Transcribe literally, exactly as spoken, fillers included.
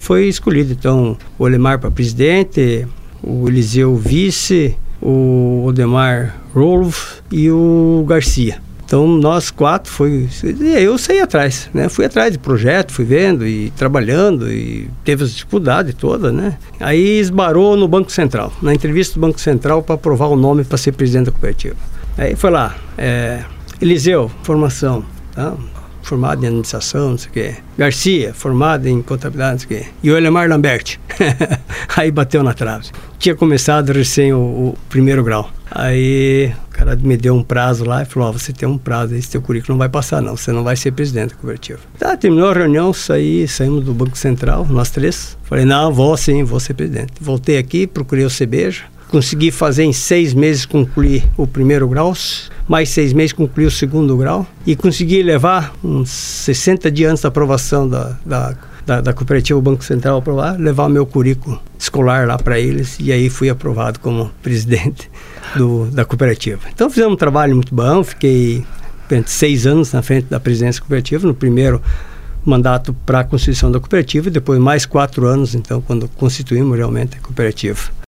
foi escolhido. Então, o Olemar para presidente, o Eliseu vice, o Odemar Rolf e o Garcia. Então, nós quatro, foi, eu saí atrás, né? Fui atrás de projeto, fui vendo e trabalhando e teve as dificuldades todas, né? Aí esbarrou no Banco Central, na entrevista do Banco Central para aprovar o nome para ser presidente da cooperativa. Aí foi lá, é, Eliseu, formação, tá? Formado em administração, não sei o quê. Garcia, formado em contabilidade, não sei o quê. E o Olemar Lambert. Aí bateu na trave. Tinha começado recém o, o primeiro grau. Aí o cara me deu um prazo lá e falou, ó, você tem um prazo, esse teu currículo não vai passar não, você não vai ser presidente da cooperativa. Tá, terminou a reunião, saí, saímos do Banco Central, nós três. Falei, não, vou sim, vou ser presidente. Voltei aqui, procurei o Cebeja. Consegui fazer em seis meses concluir o primeiro grau, mais seis meses concluir o segundo grau e consegui levar uns sessenta dias antes da aprovação da, da, da, da cooperativa, o Banco Central aprovar, levar o meu currículo escolar lá para eles e aí fui aprovado como presidente do, da cooperativa. Então fizemos um trabalho muito bom, fiquei seis anos na frente da presidência da cooperativa, no primeiro mandato para a constituição da cooperativa e depois mais quatro anos, então, quando constituímos realmente a cooperativa.